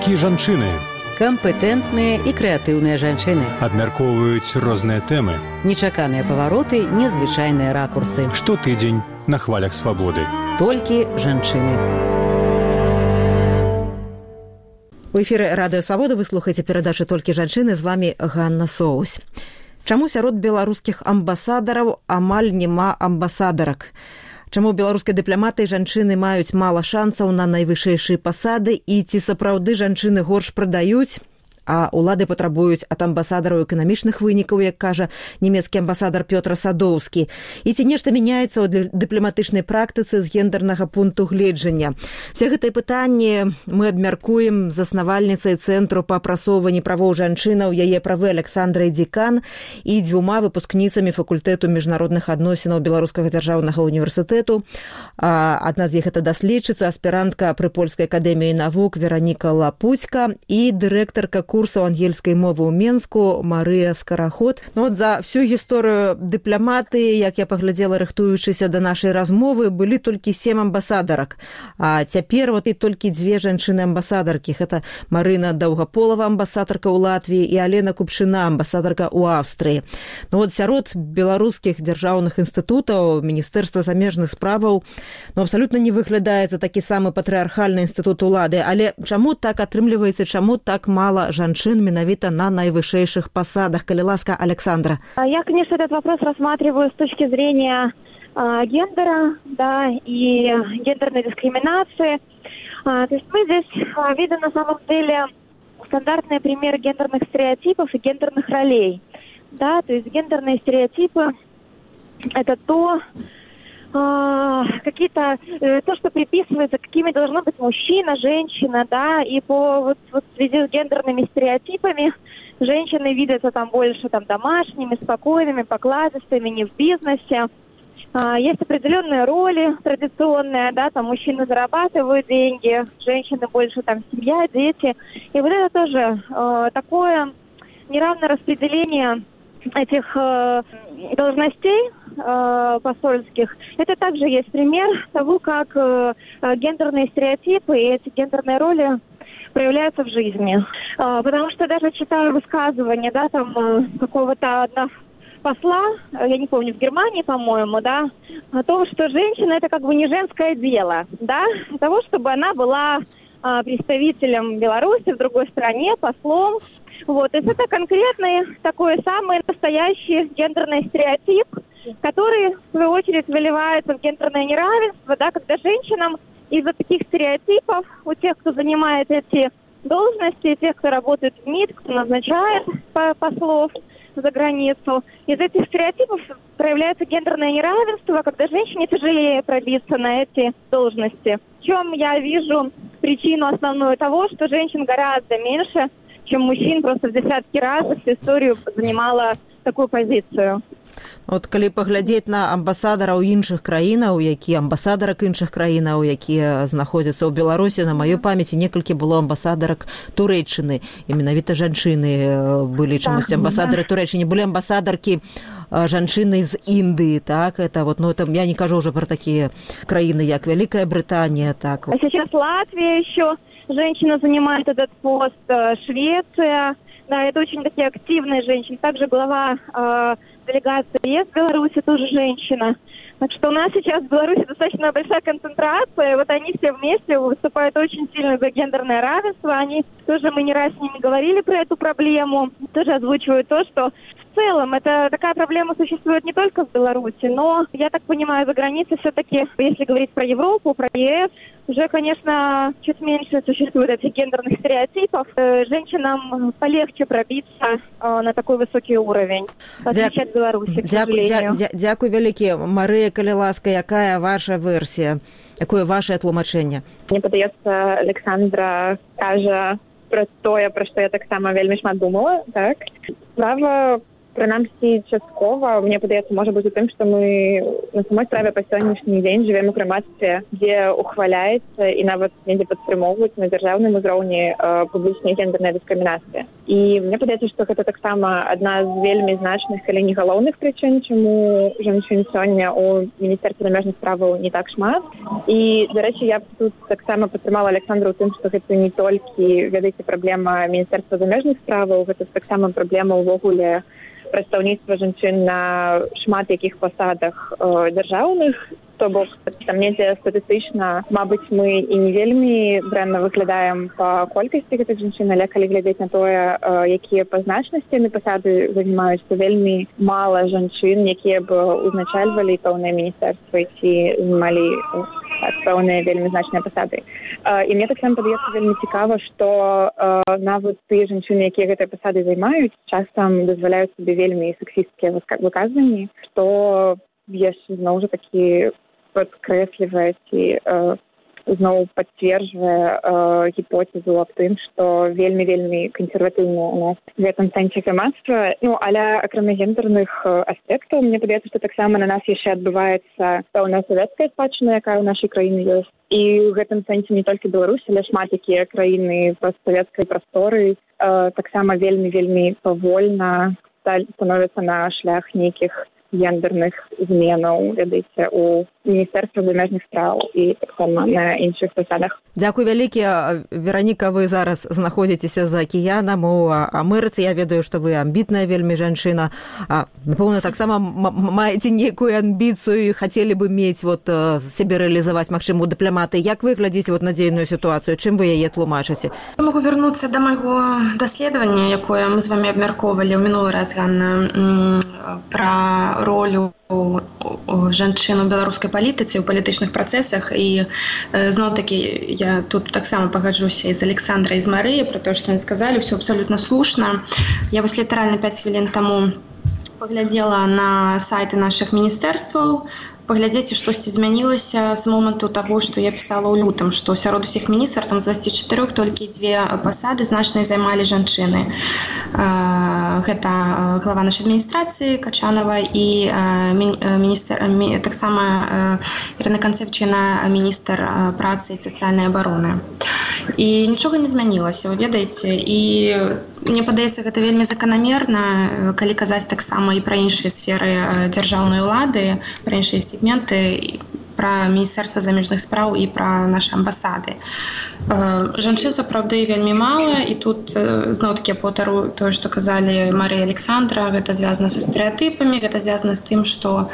Толькі жанчыны. Кампетэнтныя і крэатыўныя жанчыны. Абмяркоўваюць розныя тэмы. Нечаканыя павароты, незвычайныя ракурсы. Штотыдзень на хвалях свабоды. Толькі жанчыны. У эфіры Радыё Свабода вы слухаеце перадачу «Толькі жанчыны», з вами Ганна Соусь. Чаму сярод беларускіх амбасадараў амаль няма амбасадарак? Чаму беларускія дыпламаты і жанчыны маюць мала шансаў на найвышэйшыя пасады і ці сапраўды жанчыны горш прадаюць, а ўлады патрабуюць ад амбасадараў эканамічных вынікаў, як кажа нямецкі амбасадар Пётр Садоўскі, і ці нешта мяняецца ў дыпламатычнай практыцы з гендернага пункту гледжання. Все гэтыя пытанні мы абмяркуем з заснавальніцай Цэнтру па прасоўванні правоў жанчынаў, яе правы Александрай Дзікан і дзвюма выпускніцамі факультэту міжнародных адносінаў Беларускага дзяржаўнага універсітэту. Адна з іх это даследчыца, аспірантка пры Польскай акадэміі навук Вераніка Лапуцька і дырэктарка курсаў ангельскай мовы ў Менску Марыя Скараход. За всю гісторыю дыпламаты, як я паглядзела, рыхтуючыся да нашай размовы, былі толькі 7 амбасадарак. А цяпер і толькі 2 жанчыны-амбасадаркі. Гэта Марына Даўгаполава, амбасадарка ў Латвіі, і Алена Купшына, амбасадарка ў Аўстрыі. Сярод беларускіх дзяржаўных інстытутаў Міністэрства замежных справаў абсалютна не выглядае за такі самы патрыархальны інстытут улады. Але чаму так атрымліваецца, чаму так мала жанчын менавіта на наивысшейших посадах? Коли ласка, Александра. Я, конечно, этот вопрос рассматриваю с точки зрения гендера, да, и гендерной дискриминации. То есть мы здесь видим на самом деле стандартные примеры гендерных стереотипов и гендерных ролей. Да, то есть гендерные стереотипы – это то, что приписывается, какими должны быть мужчина, женщина, да, и в связи с гендерными стереотипами женщины видятся там больше домашними, спокойными, покладистыми, не в бизнесе. Есть определенные роли традиционные, да, там мужчины зарабатывают деньги, женщины больше семья, дети. И вот это тоже такое неравное распределение этих должностей посольских. Это также есть пример того, как гендерные стереотипы и эти гендерные роли проявляются в жизни. Потому что даже читаю высказывания, да, какого-то посла, я не помню, в Германии, по-моему, да, о том, что женщина — это не женское дело, да, для того, чтобы она была представителем Беларуси в другой стране, послом. То есть это конкретный такой самый настоящий гендерный стереотип, который, в свою очередь, выливается в гендерное неравенство, да, когда женщинам из-за таких стереотипов, у тех, кто занимает эти должности, тех, кто работает в МИД, кто назначает послов за границу, из этих стереотипов проявляется гендерное неравенство, когда женщине тяжелее пробиться на эти должности. В чем я вижу причину основную того, что женщин гораздо меньше, чем мужчин, просто в десятки раз всю историю занимала такую позицию. Калі паглядзець на амбасадараў іншых краінаў, амбасадарак іншых краінаў, якія знаходзяцца ў Беларусі, на маёй памяці некалькі было амбасадарак Турэччыны, і менавіта жанчыны былі чамусь амбасадары Турэччыны, былі амбасадаркі жанчыны з Індыі, так, это я не кажу уже про такие краіны, як Великая Британия, так. А сейчас Латвия еще женщина занимает этот пост, Швеция, да, это очень такие активные женщины, также глава делегации ЕС в Беларуси тоже женщина. Так что у нас сейчас в Беларуси достаточно большая концентрация, они все вместе выступают очень сильно за гендерное равенство. Они тоже, мы не раз с ними говорили про эту проблему, тоже озвучивают то, что в целом это такая проблема существует не только в Беларуси, но, я так понимаю, за границей все-таки, если говорить про Европу, про ЕС, уже, конечно, чуть меньше существует этих гендерных стереотипов. Женщинам полегче пробиться на такой высокий уровень, в отличие от Беларуси, к сожалению. Дякую вялікі. Марыя, калі ласка, якая ваша версія? Якое ваше тлумачэнне? Мне падаецца, Александра кажа про тое, про што я таксама вельмі шмат думала, так? Справа Прынамсі, часткова, мне падаецца, можа быць у тым, што мы на самой справе па сённяшні дзень жывем у грамадстве, дзе ухваляецца і нават недзе падтрымоўваюць на дзяржаўным узроўні публічная гендерная дыскрымінацыя. І мне падаецца, што гэта таксама адна з вельмі значных, калі не галоўных прычын, чаму жанчын сёння ў Міністэрстве замежных справаў не так шмат. І, дарэчы, я б тут таксама падтрымала Александру ў тым, што гэта не толькі, ведаеце, праблема Міністэрства замежных справаў, гэта таксама праблема ўвогуле прадстаўніцтва жанчын на шмат якіх пасадах дзяржаўных, то бок там недзе статыстычна, мабыць, мы і не вельмі дрэнна выглядаем па колькасці гэтых жанчын, але калі глядзець на тое, якія па значнасці яны пасады займаюць, то вельмі мала жанчын, якія б узначальвалі пэўныя міністэрствы ці займалі пэўныя вельмі значныя пасады. І мне таксама падаецца вельмі цікава, што нават тыя жанчыны, якія гэтыя пасады займаюць, часам дазваляюць сабе вельмі сексісцкія выказванні, што яшчэ зноў жа такі падкрэслівае ці зноў пацверджвае гіпотэзу аб тым, што вельмі-вельмі кансерватыўнае у нас в гэтым сэнсе грамадства. Але акрамя гендерных аспектаў, мне падаецца, што таксама на нас яшчэ адбываецца пэўная савецкая спадчына, якая ў нашай краіне ёсць. І ў гэтым сэнсе не толькі Беларусь, але шмат якія краіны постсавецкай прасторы таксама вельмі-вельмі павольна становяцца на шлях нейкіх гендерных зменаў, ведаеце, у Міністэрства замежных справ і таксама на іншых пасадах. Дзякуй вялікі. Вераніка, вы зараз знаходзіцеся за акіянам у Амерыцы. Я ведаю, што вы амбітная вельмі жанчына. Напэўна, таксама маеце нейкую амбіцыю і хацелі бы мець сябе рэалізаваць, магчыма, у дыпламаты. Як вы глядзіце на дзейную сітуацыю? Чым вы яе тлумачыце? Я магу вярнуцца да майго даследавання, якое мы з вамі абмяркоўвалі ў мінулы раз, Ганна, пра ролю жанчын у беларускай палітыцы, у палітычных працэсах. І зноў-такі я тут таксама пагаджуся і з Александрай, і з Марыяй пра тое, што яны сказалі, ўсё абсалютна слушна. Я вось літаральна 5 хвілін таму паглядзела на сайты нашых міністэрстваў, паглядзеце, штосьці змянілася з моманту таго, што я пісала ў лютым, што сярод усіх міністраў там з 24 толькі 2 пасады значныя займалі жанчыны. Гэта глава нашай адміністрацыі Качанова і таксама Ірына Канцэпчына, міністр працы і сацыяльнай абароны. І нічога не змянілася, вы ведаеце. І мне падаецца, гэта вельмі заканамерна, калі казаць таксама і пра іншыя сферы дзяржаўнай улады, пра іншыя сегменты, пра Міністэрства замежных спраў і пра нашы амбасады. Жанчын, сапраўды, вельмі мала, і тут зноў-такі паўтару тое, што казалі Марыя і Александра, гэта звязана са стэрэатыпамі, гэта звязана з тым, што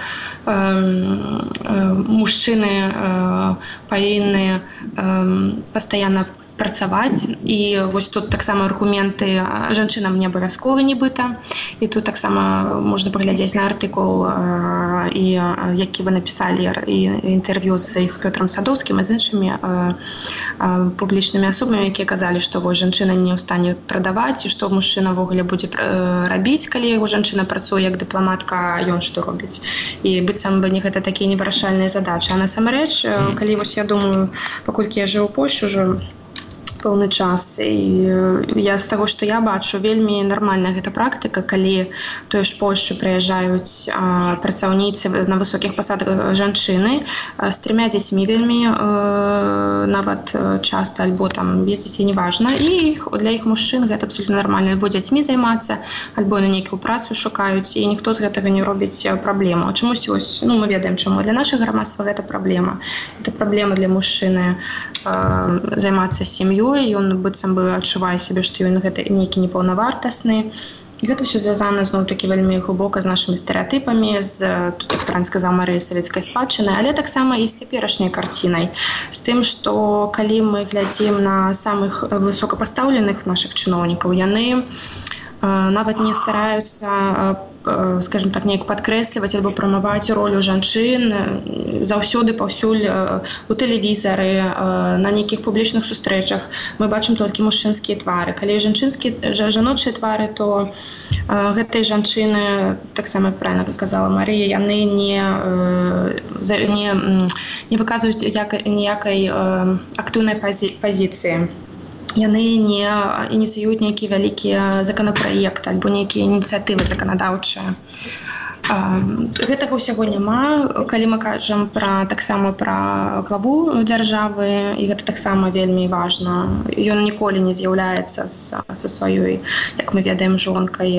мужчыны павінны пастаянна працаваць, і вось тут таксама аргументы жанчынам не абавязкова нібыта, і тут таксама можна паглядзець на артыкул, які вы напісалі, і інтэрв'ю з Пётрам Садоўскім і з іншымі публічнымі асобамі, якія казалі, што жанчына не ў стане прадаваць, і што мужчына ўвогуле будзе рабіць, калі яго жанчына працуе як дыпламатка, а ён што робіць. І быццам бы не гэта такія невырашальныя задачы. А насамрэч, калі вось я думаю, паколькі я жыву ў Польшчы ўжо пэўны час, і я з таго, што я бачу, вельмі нармальная гэта практыка, калі тое ж Польшчы прыязджаюць працаўніцы на высокіх пасадах жанчыны з 3 дзецьмі вельмі нават часта, альбо там без дзяцей, неважна, і для іх мужчын гэта абсолютна нармальна, альбо дзяцьмі займацца, альбо на нейкую працу шукаюць, і ніхто з гэтага не робіць праблему. Чамусь вось, мы ведаем, чаму для нашага грамадства гэта праблема. Гэта праблема для мужчыны займацца сям'ёй, ён быццам бы адчувае сябе, што ён гэта нейкі непаўнавартасны. І гэта ўсё звязана зноў-такі вельмі глыбока з нашымі стэрэатыпамі, тут, як правільна сказала Марыя, савецкай спадчыны, але таксама і з цяперашняй карцінай, з тым, што калі мы глядзім на самых высокапастаўленых нашых чыноўнікаў, яны нават не стараюцца, скажем так, неяк падкрэсліваць альбо прамаваць ролю жанчын заўсёды паўсюль у тэлевізары, на нейкіх публічных сустрэчах. Мы бачым толькі мужчынскія твары. Калі жаночыя твары, то гэтыя жанчыны, таксама правільна казала Марыя, яны не выказваюць ніякай актыўнай пазіцыі. яны не ініцыююць нейкія вялікія законапраекты альбо нейкія ініцыятывы заканадаўчыя. Гэтага ўсяго няма. Калі мы кажам таксама пра главу дзяржавы, і гэта таксама вельмі важна, ён ніколі не з'яўляецца са сваёй, як мы ведаем, жонкай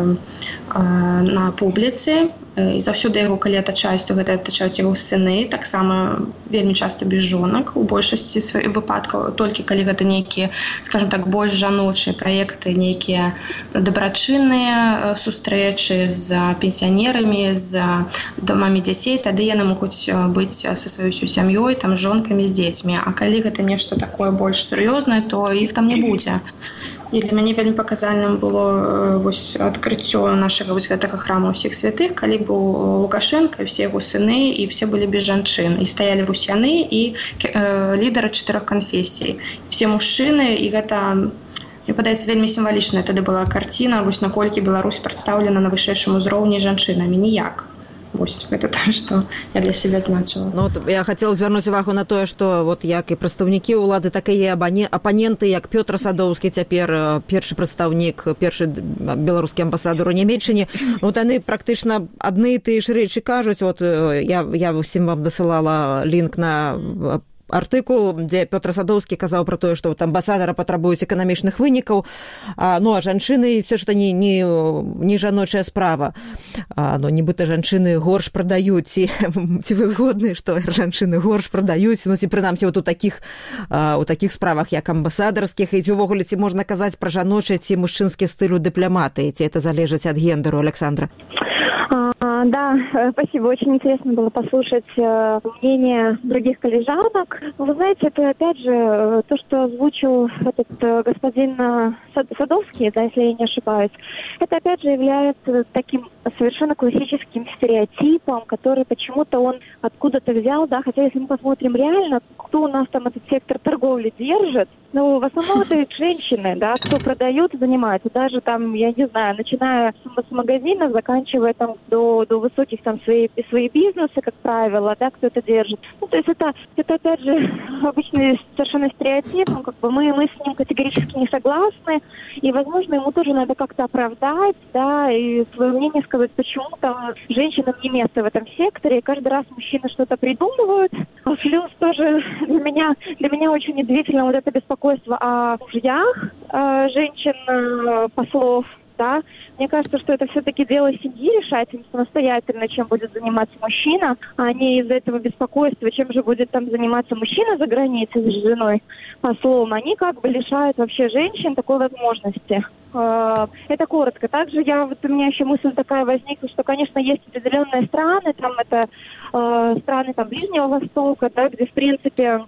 на публіцы. І заўсёды яго, калі атачаюць, то гэта атачаюць яго сыны, таксама вельмі часта без жонак, у большасці выпадкаў, толькі калі гэта нейкія, скажем так, больш жаночыя праекты, нейкія дабрачынныя сустрэчы з пенсіянерамі, з дамамі дзяцей, тады яны могуць быць са сваёй сям'ёй, там, з жонкамі, з дзецьмі. А калі гэта нешта такое больш сур'ёзнае, то іх там не будзе. І для мяне вельмі паказальным было адкрыццё нашага гэтага храма ўсіх святых, калі быў Лукашенко, все яго сыны, і все былі без жанчын. І стаялі яны і лідары 4 канфесій. Все мужчыны, і гэта, мне падаецца, вельмі сімвалічная тады была карціна, наколькі Беларусь прадстаўлена на вышэйшым узроўні жанчынамі. Ніяк. Это то, что я для себя значила. Ну, я хотела звярнуць увагу на тое, што вот як і прадстаўнікі ўлады, так і апаненты, як Пётр Садоўскі, цяпер першы прадстаўнік, першы беларускі амбасадар у Нямецчыне, вот яны практычна адны і тыя ж рэчы кажуць. Вот я ўсім вам дасылала лінк на артыкул, дзе Пётр Садоўскі казаў пра тое, што амбасадара патрабуюць эканамічных вынікаў, ну а жанчыны все ж это не жаночая справа. Ну, нібыта жанчыны горш прадаюць, ці вы згодны, што жанчыны горш прадаюць, ну ці прынамсі вот у такіх справах, як амбасадарскіх, і ці увогуле ці можна казаць пра жаночыя ці мужчынскі стыль у дыпламатыі, ці это залежыць ад гендеру, Александра? Да, спасибо. Очень интересно было послушать мнение других коллежанок. Вы знаете, это опять же то, что озвучил этот господин Садовский, да, если я не ошибаюсь, это опять же является таким совершенно классическим стереотипом, который почему-то он откуда-то взял, да, хотя если мы посмотрим реально, кто у нас там этот сектор торговли держит, ну, в основном это женщины, да, кто продают, занимается, даже там, я не знаю, начиная с магазина, заканчивая там до высоких там свои бизнесы, как правило, да, кто это держит. Ну, то есть это опять же обычный совершенно стереотип, ну, как бы мы с ним категорически не согласны, и, возможно, ему тоже надо как-то оправдать, да, и свое мнение сказать, почему там женщинам не место в этом секторе, и каждый раз мужчины что-то придумывают. А плюс тоже для меня очень удивительно вот это беспокойство о мужьях женщин-послов, да. Мне кажется, что это все-таки дело семьи решать самостоятельно, чем будет заниматься мужчина, а не из-за этого беспокойства, чем же будет там заниматься мужчина за границей с женой послом. Они как бы лишают вообще женщин такой возможности. Это коротко. Также у меня еще мысль такая возникла, что, конечно, есть определенные страны, там это страны там Ближнего Востока, да, где, в принципе,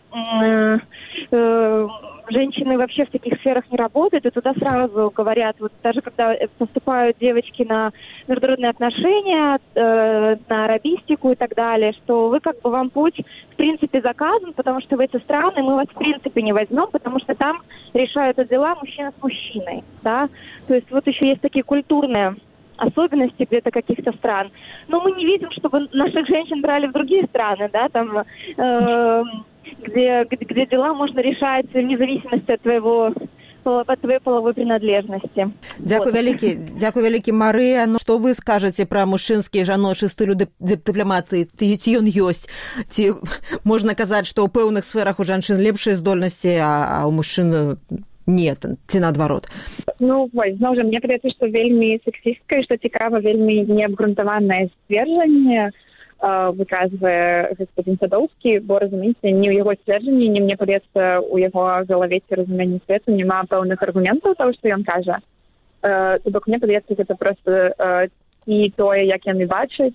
женщины вообще в таких сферах не работают, и туда сразу говорят, вот даже когда поступают девочки на международные отношения, на арабистику и так далее, что вы как бы вам путь в принципе заказан, потому что в эти страны мы вас в принципе не возьмем, потому что там решают дела мужчина с мужчиной, да, то есть вот еще есть такие культурные особенности где-то каких-то стран. Но мы не видим, чтобы наших женщин брали в другие страны, да, там, где дела можно решать вне зависимости от твоей половой принадлежности. Дзякуй вялікі, Марыя. Ну, што вы скажаце пра мужчынскі і жаночы стылю дыпламатыі? Ці ён ёсць? Ці можна казаць, што ў пэўных сферах у жанчын лепшыя здольнасці, а ў мужчын нет, ці наадварот? Ну, вось, зноў жа, мне падаецца, што вельмі сексістка і што цікава, вельмі неабгрунтаванае сцверджанне выказвае господин Садоўскі, бо, разумееце, ні ў яго сцверджанні, ні, мне падаецца, у яго галаве ці разуменні свету няма пэўных аргументаў того, што ён кажа. То бок, мне падаецца, гэта проста і тое, як яны бачаць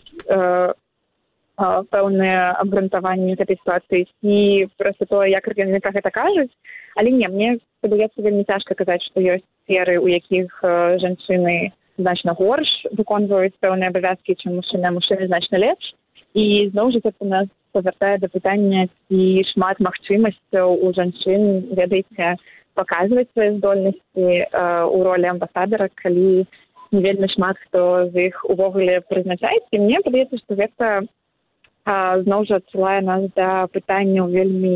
пэўныя абгрунтаванні гэтай сітуацыі, і проста тое, як яны пра гэта кажуць. Але не, мне падаецца вельмі цяжка казаць, што ёсць сферы, у якіх жанчыны значна горш выконваюць пэўныя абавязкі, чым мужчыны, а мужчыны значна лепш. І зноў жа гэта нас павяртае да пытання, ці шмат магчымасцяў у жанчын, ведаеце, паказваць свае здольнасці у ролі амбасадара, калі не вельмі шмат хто з іх увогуле прызначаецца. І мне падаецца, што гэта зноў жа адсылае нас да пытанняў вельмі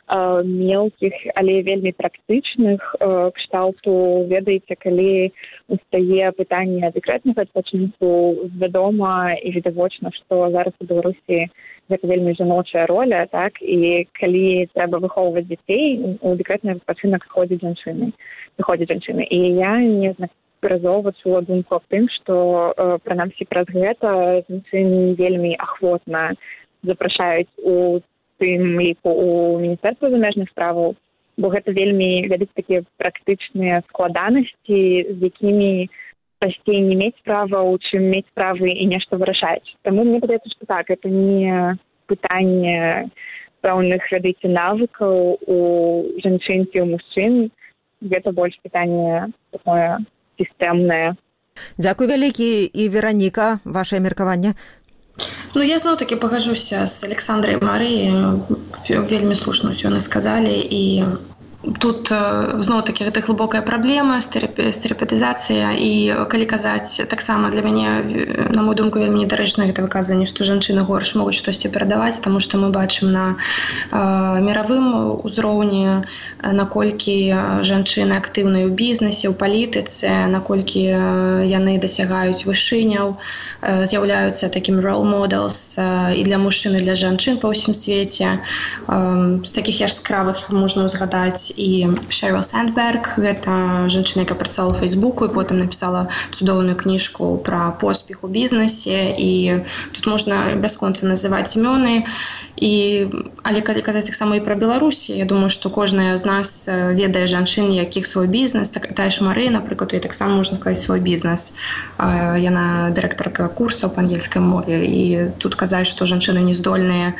мелкіх, але вельмі практычных, кшталту, ведаеце, калі стае пытанне дэкрэтнага адпачынку, вядома і відавочна, што зараз у Беларусі гэта вельмі жаночая роля, так, і калі трэба выхоўваць дзяцей, у дэкрэтны адпачынак выходзяць жанчыны. І я неаднаразова чула думку аб тым, што прынамсі праз гэта жанчыны вельмі ахвотна запрашаюць у тым ліку у Міністэрства замежных справаў, бо гэта вельмі, ведаць, такія практычныя складанасці, з якімі прасцей не мець справаў, чым мець справы і нешта вырашаць. Таму мне падаецца, што так, гэта не пытанне пэўных, ведаеце, навыкаў у жанчын ці ў мужчын, гэта больш пытанне такое сістэмнае. Дзякуй вялікі. І Вераніка, вашае меркаванне? Я зноў-такі пагажуся з Александрай і Марыяй, вельмі слушна ўсё яны сказалі, і тут зноў-такі гэта глыбокая праблема, стэрэатыпізацыя, і калі казаць, таксама для мяне, на мою думку, вельмі недарэчна гэта выказванне, што жанчыны горш могуць штосьці перадаваць, таму што мы бачым на міравым узроўні, наколькі жанчыны актыўныя ў бізнесе, ў палітыцы, наколькі яны дасягаюць вышыняў, з'яўляюцца такім role models і для мужчын, і для жанчын па ўсім свеце. З такіх яскравых можна ўзгадаць і Шэрил Сандберг, гэта жанчына, якая працавала ў Фейсбуку і потым напісала цудоўную кніжку пра поспех у бізнесе, і тут можна бясконца называць імёны. Але калі казаць таксама і пра Беларусі, я думаю, што кожная з нас ведае жанчын, якіх свой бізнес, тая ж Марыя, напрыклад, і таксама можна сказаць свой бізнес. Яна дырэктарка курсаў па ангельскай мове, і тут казаць, што жанчыны не здольныя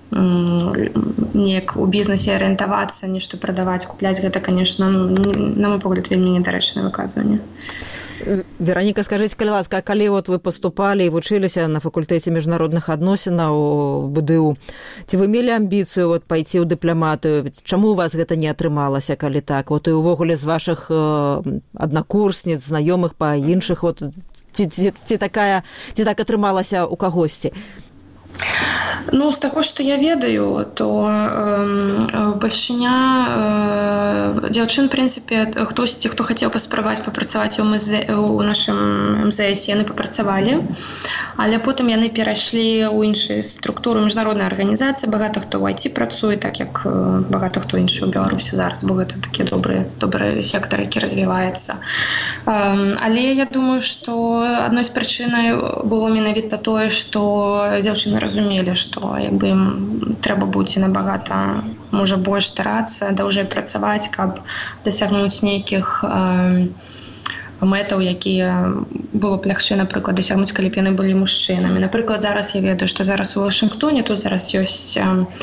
неяк у бізнесе арыентавацца, нешта прадаваць, купляць, гэта, конечно, на мой погляд, вельмі недарэчнае выказванне. Вераніка, скажыце, калі ласка, калі вы паступалі і вучыліся на факультэце міжнародных адносінаў у БДУ, ці вы мелі амбіцыю пайці ў дыпламатыю? Чаму у вас гэта не атрымалася, калі так? І увогуле з вашых аднакурсніц, знаёмых па іншых, ці так атрымалася ў кагосьці? З таго, што я ведаю, то бальшыня дзяўчын, в прынцыпе, хтосьці, хто хацеў паспрабаваць папрацаваць у нашым МЗС, яны папрацавалі, але потым яны перайшлі ў іншыя структуры міжнароднай арганізацыі, багата хто ў IT працуе, так як багата хто іншы ў Беларусі зараз, бо гэта такі добры сектар, які развіваецца. Але я думаю, што адной з прычынай было менавіта тое, што дзяўчыны разумелі, што ім трэба будзе набагата, можа, больш старацца, даўжэй працаваць, каб дасягнуць нейкіх мэтаў, якія было б лягчэй, напрыклад, дасягнуць, калі б яны былі мужчынамі. Напрыклад, зараз я ведаю, што зараз у Вашынгтоне, тут зараз ёсць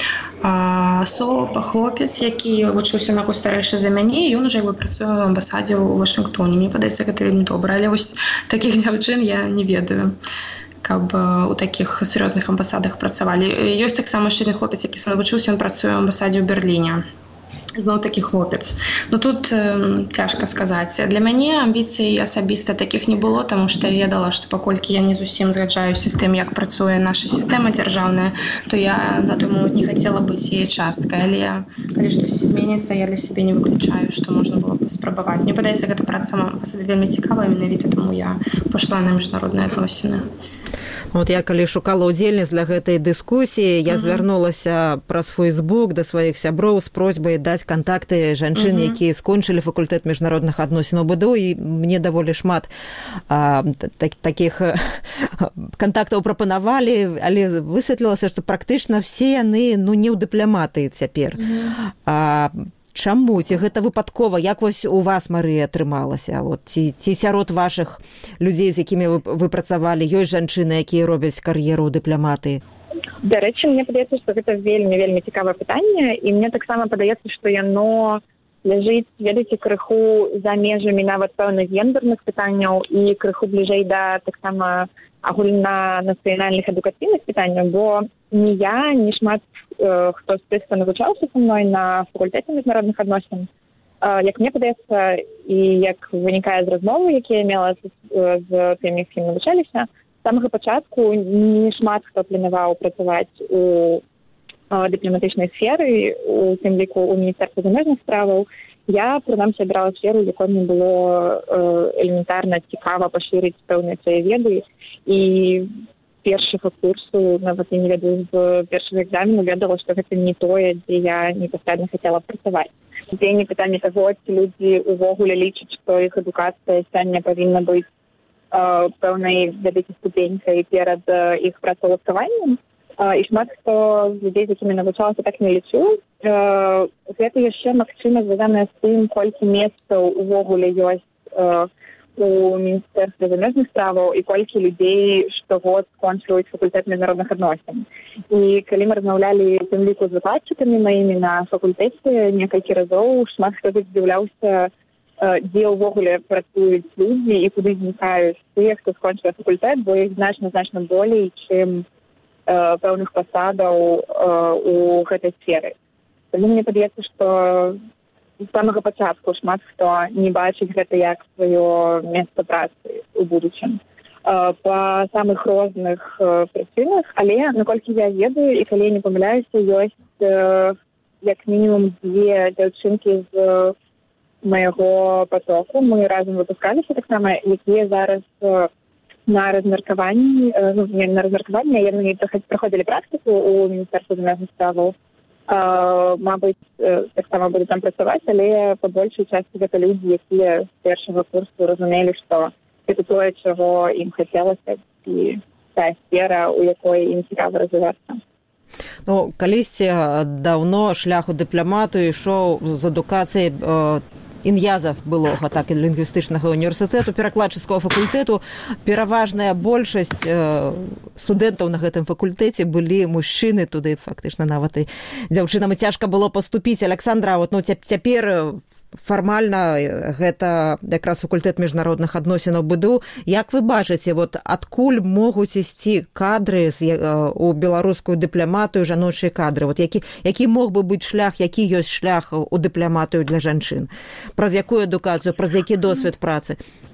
хлопец, які вучыўся на год старэйшы за мяне, і ён уже працуе ў амбасадзе ў Вашынгтоне. Мне падаецца, гэта вельмі добра, але вось такіх дзяўчын я не ведаю, каб у такіх сур'ёзных амбасадах працавалі. Ёсць таксама яшчэ адзін хлопец, які са мной вучыўся, ён працуе ў амбасадзе ў Берліне. Зноў такі хлопец. Тут цяжка сказаць. Для мяне амбіцый асабіста такіх не было, таму што я ведала, што паколькі я не зусім згаджаюся з тым, як працуе наша сістэма дзяржаўная, то я на той момант не хацела быць яе часткай. Але калі штосьці зменіцца, я для сябе не выключаю, што можна было паспрабаваць. Мне падаецца, гэта праца сама па сабе вельмі цікавая, менавіта таму я пайшла на міжнародныя адносіны. Я калі шукала ўдзельніц для гэтай дыскусіі, я звярнулася праз Фейсбук да сваіх сяброў з просьбай даць кантакты жанчын, якія скончылі факультэт міжнародных адносінаў БДУ, і мне даволі шмат такіх кантактаў прапанавалі, але высветлілася, што практычна все яны не ў дыпламатыі цяпер. Чаму? Ці гэта выпадкова? Як вось у вас, Марыя, атрымалася? Ці сярод вашых людзей, з якімі вы працавалі, ёсць жанчыны, якія робяць кар'еру ў дыпламатыі? Дарэчы, мне падаецца, што гэта вельмі цікавае пытанне, і мне таксама падаецца, што яно ляжыць, ведаеце, крыху за межамі нават пэўных гендерных пытанняў і крыху бліжэй да таксама агульнанацыянальных адукацыйных пытанняў, бо ні я, ні шмат хто з тых, хто навучаўся са мной на факультэце міжнародных адносін, як мне падаецца, і як вынікае з размовы, якія я мела з тымі, з кім навучаліся, з самага пачатку не шмат хто планаваў працаваць у дыпламатычнай сферы, у тым ліку ў Міністэрстве замежных справаў, я, прынамсі, абірала сферу, якой мне было элементарна цікава пашырыць пэўныя свае веды. І першага курсу, нават я не ведаю, з першага экзамену ведала, што гэта не тое, дзе я непасрэдна хацела працаваць. Дзеянне пытання таго, ці людзі ўвогуле лічаць, што іх адукацыя сёння павінна быць пэўнай вялікай ступенькай перад іх працаўладкаваннем. І шмат хто з людзей, з якімі навучалася, так не лічу. Гэта яшчэ, магчыма, звязанае з тым, колькі месцаў увогуле ёсць у Міністэрстве замежных справаў і колькі людзей штогод скончваюць факультэт міжнародных адносін. І калі мы размаўлялі тым ліку з выкладчыкамі маімі на факультэце некалькі разоў, шмат хто здзіўляўся, дзе ўвогуле працуюць людзі і куды знікаюць тыя, хто скончыў факультэт, бо іх значна болей, чым пэўных пасадаў у гэтай сферы. Таму мне падаецца, што з самага пачатку шмат хто не бачыць гэта як сваё месца працы ў будучым. Па самых розных прычынах, але, наколькі я ведаю, і калі я не памыляюся, ёсць як мінімум 2 дзяўчынкі з майго потоку. Мы разам выпускаліся таксама, якія зараз на размеркаванні, не на размеркаванні, а яны праходзілі практыку ў Міністэрстве замежных справаў. Мабыць, таксама буду там працаваць, але па большай частцы гэта людзі, якія з першага курсу разумелі, што гэта тое, чаго ім хацелася, і тая сфера, у якой ім цікава развівацца. Ну, калісьці даўно шлях у дыпламату ішоў з адукацыяй ІНЯЗа былога, так і лінгвістычнага універсітэту, перакладчыцкага факультэту. Пераважная большасць студэнтаў на гэтым факультэце былі мужчыны, туды фактычна нават і дзяўчынам цяжка было паступіць. Аляксандра, цяпер фармальна гэта якраз факультэт міжнародных адносінаў БДУ. Як вы бачыце, адкуль могуць ісці кадры у беларускую дыпламатыю, жаночыя кадры? Які мог бы быць шлях, які ёсць шлях у дыпламатыю для жанчын? Праз якую адукацыю, праз які досвед працы?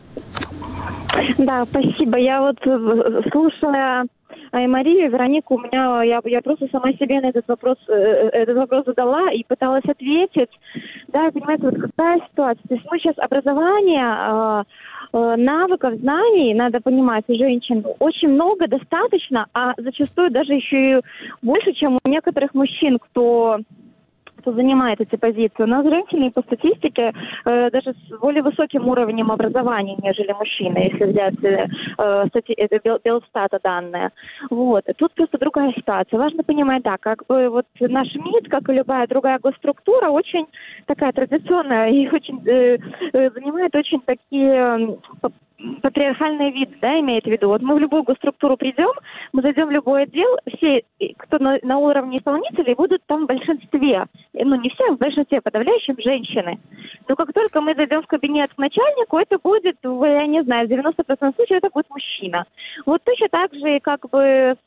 Да, спасибо. Я слушая Марию, Веронику, я просто сама себе на этот вопрос задала и пыталась ответить. Да, понимаете, какая ситуация. То есть мы сейчас образование, навыков, знаний, надо понимать, у женщин очень много, достаточно, а зачастую даже еще и больше, чем у некоторых мужчин, кто занимает эти позиции. У нас женщины по статистике даже с более высоким уровнем образования, нежели мужчины, если взять Белстата данные. Тут просто другая ситуация. Важно понимать, да, наш МИД, как и любая другая госструктура, очень такая традиционная и очень занимает очень такие патриархальный вид, да, имеет в виду. Мы в любую госструктуру придем, мы зайдем в любой отдел, все, кто на уровне исполнителей, будут там в большинстве. Не все, в большинстве подавляющем женщины. Но как только мы зайдем в кабинет к начальнику, это будет, я не знаю, в 90% случаев это будет мужчина. Точно так же, как бы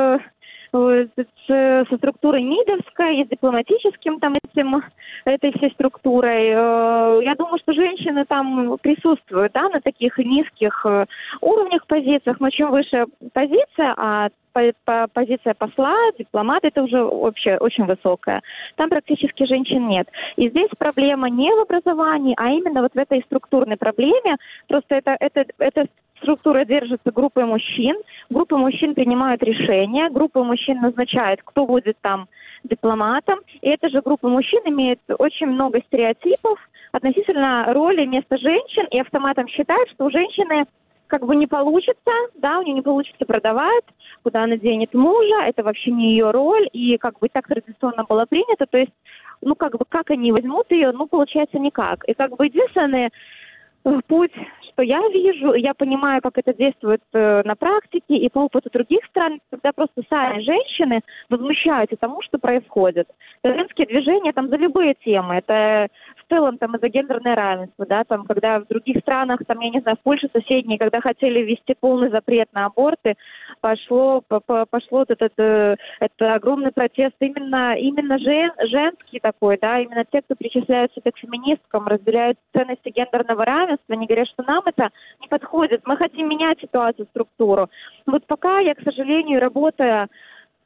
со структурой МИДовской и с дипломатическим этой всей структурой. Я думаю, что женщины там присутствуют, да, на таких низких уровнях позициях, но чем выше позиция, а позиция посла, дипломата, это уже вообще очень высокая. Там практически женщин нет. И здесь проблема не в образовании, а именно в этой структурной проблеме. Просто это структура держится группой мужчин. Группы мужчин принимают решения, группы мужчин назначают, кто будет там дипломатом. И эта же группа мужчин имеет очень много стереотипов относительно роли и места женщин, и автоматом считают, что у женщины как бы не получится, да, у нее не получится продавать, куда она денет мужа, это вообще не ее роль, и как бы так традиционно было принято, то есть, как они возьмут ее, получается никак. И как бы единственный путь, что я вижу, я понимаю, как это действует на практике и по опыту других стран, когда просто сами женщины возмущаются тому, что происходит. Женские движения там за любые темы, это в целом из-за гендерное равенство, да, когда в других странах, я не знаю, в Польше соседней, когда хотели ввести полный запрет на аборты, пошло это огромный протест именно женский такой, да, именно те, кто причисляют себя к феминисткам, разделяют ценности гендерного равенства, они говорят, что нам это не подходит, мы хотим менять ситуацию, структуру. Пока я, к сожалению, работая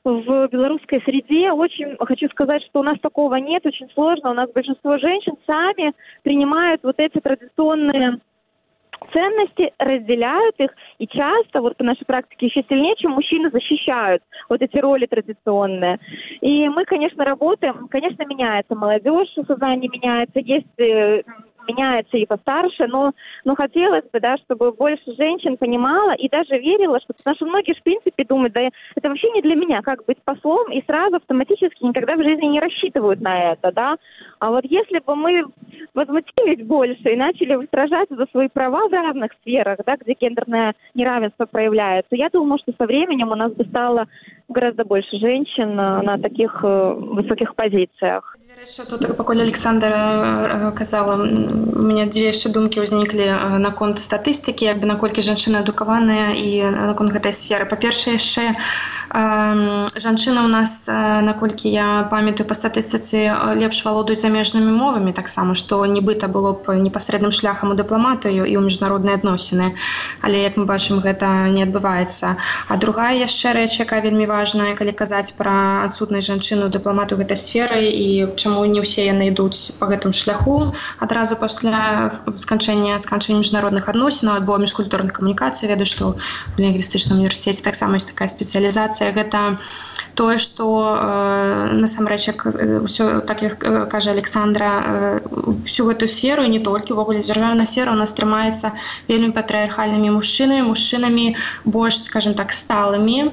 в белорусской среде. Очень хочу сказать, что у нас такого нет, очень сложно. У нас большинство женщин сами принимают вот эти традиционные ценности, разделяют их, и часто, вот по нашей практике, еще сильнее, чем мужчины защищают вот эти роли традиционные. И мы, конечно, работаем, конечно, меняется молодежь, сознание меняется, есть меняется и постарше, но хотелось бы, да, чтобы больше женщин понимало и даже верило, что, потому что многие, в принципе, думают, да, это вообще не для меня, как быть послом, и сразу автоматически никогда в жизни не рассчитывают на это, да. А вот если бы мы возмутились больше и начали сражаться за свои права в разных сферах, да, где гендерное неравенство проявляется, я думаю, что со временем у нас бы стало гораздо больше женщин на таких высоких позициях. Тут, пакуль Александра казала, у меня дзве яшчэ думкі ўзніклі наконт статыстыкі, як бы наколькі жанчыны адукаваныя і наконт гэтай сферы. Па-першае, яшчэ жанчыны ў нас, наколькі я памятаю па статыстыцы, лепш валодаюць замежнымі мовамі таксама, што нібыта было б непасрэдным шляхам у дыпламатыю і ў міжнародныя адносіны. Але, як мы бачым, гэта не адбываецца. А другая яшчэ рэч, якая вельмі важная, калі казаць пра адсутнасць жанчыны ў дыпламатыю гэтай сферы і чаму не ўсе яны ідуць па гэтым шляху адразу пасля сканчэння міжнародных адносінаў альбо міжкультурных камунікацый. Ведаю, што в лінгвістычным універсітэце таксама ёсць такая спецыялізацыя. Гэта тое, што насамрэч, так як кажа Александра, всю гэтую сферу, і не толькі, увогуле дзяржаўная сфера у нас трымаецца вельмі патрыархальнымі мужчынамі больш, скажем так, сталымі,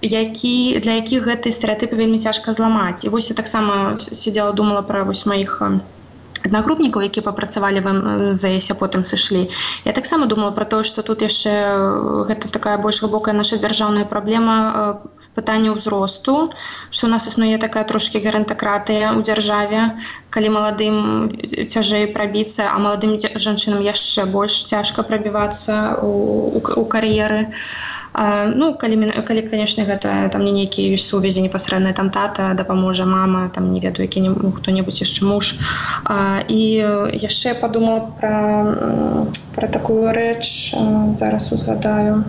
для якіх гэтыя стэрэатыпы вельмі цяжка зламаць. І вось я таксама сидзела, думала пра маіх аднагрупнікаў, якія папрацавалі в МЗС, а потым сышлі. Я таксама думала пра тое, што тут яшчэ гэта такая больш глыбокая наша дзяржаўная праблема пытання ўзросту, што у нас існуе такая трошкі геронтакратыя ў дзяржаве, калі маладым цяжэй прабіцца, а маладым жанчынам яшчэ больш цяжка прабівацца у кар'еры. Калі, конечно, гэта там не нейкія ёсць сувязі непасрэдныя, там тата дапаможа, мама, там не ведаю, хто-небудзь яшчэ муж. І яшчэ падумала пра такую рэч, зараз узгадаю.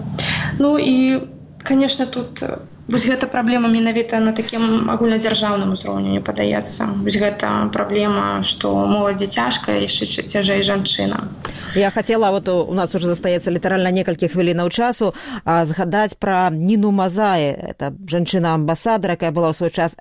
І, конечно, тут вось гэта праблема менавіта на такім агульнадзяржаўным узроўні, мне падаецца. Вось гэта праблема, што моладзі цяжка, яшчэ цяжэй жанчынам. Я хотела, вот у нас уже застаецца літаральна некалькі хвілінаў часу, згадаць пра Ніну Мазаі. Это жанчына-амбасадар, якая была ў свой час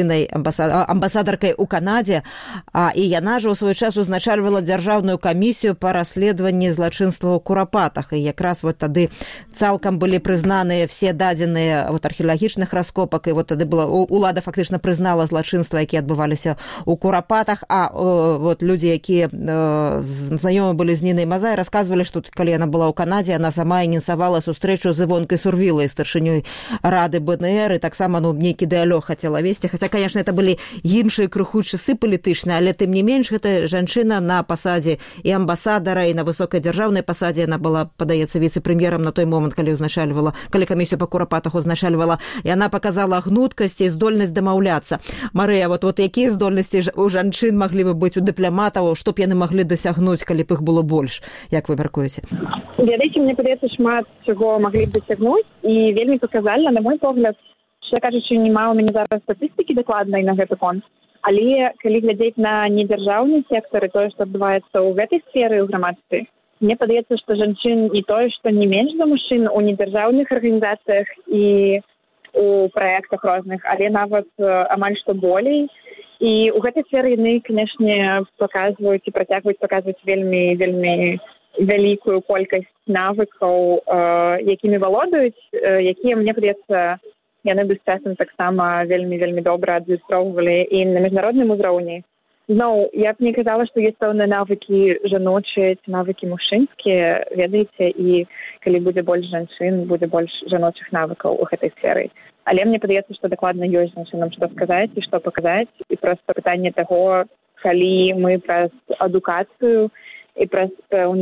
амбасадаркай у Канадзе, і яна ж у свой час узначальвала дзяржаўную камісію па расследаванні злачынстваў у Курапатах. І якраз вот тады цалкам былі прызнаныя все дадзеныя археалагічных раскопак, і вот тады была улада фактычна прызнала злачынства, якія адбываліся ў Курапатах, а вот людзі, якія знаёмы былі з Нінай Мазай, расказвалі, што калі яна была ў Канадзе, яна сама ініцыявала сустрэчу з Івонкай Сурвілай, старшынёй рады БНР, і таксама нейкі дыялог хацела весці. Хаця, конечно, это былі іншыя крыху часы палітычныя, але тым не менш гэта жанчына на пасадзе і амбасадара, і на высокай дзяржаўнай пасадзе. Яна была, падаецца, віцэ-прэм'ерам на той момант, калі камісію па Курапатах узначальвала. Яна паказала гнуткасць і здольнасць дамаўляцца. Марыя, вот якія здольнасці у жанчын маглі бы быць у дыпламатаў, што б яны маглі дасягнуць, калі б іх было больш? Як вы мяркуеце? Ведаеце, мне падаецца, шмат чаго маглі б дасягнуць, і вельмі паказальна, на мой погляд, што, кажучы, няма ў мяне зараз статыстыкі дакладнай на гэты конт, але калі глядзець на недзяржаўны сектар і тое, што адбываецца ў гэтай сферы ў грамадстве, мне падаецца, што жанчын і тое, што не менш за мужчын у недзяржаўных арганізацыях і у праектах розных, але нават амаль што болей. І ў гэтай сферы яны, канешне, паказваюць і працягваюць паказваць вельмі, вельмі вялікую колькасць навыкаў, якімі валодаюць, якія, мне падаецца, яны бы з часам таксама вельмі, вельмі добра адлюстроўвалі і на міжнародным узроўні. Зноў, я б не казала, што ёсць пэўныя навыкі жаночыя ці навыкі мужчынскія, ведаеце, і калі будзе больш жанчын, будзе больш жаночых навыкаў у гэтай сферы. Але мне падаецца, што дакладна ёсць жанчынам што сказаць і што паказаць, і проста пытанне таго, калі мы праз адукацыю і праз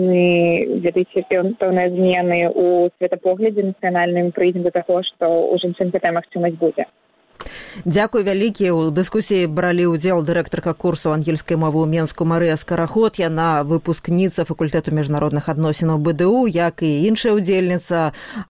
пэўныя змены ў светапоглядзе нацыянальным прыйдзем да таго, што ў жанчын гэтая магчымасць будзе. Дзякуй вялікі. У дыскусіі бралі ўдзел дырэктарка курсу ангельскай мовы ў Менску Марыя Скараход. Яна выпускніца факультэту міжнародных адносінаў БДУ, як і іншая ўдзельніца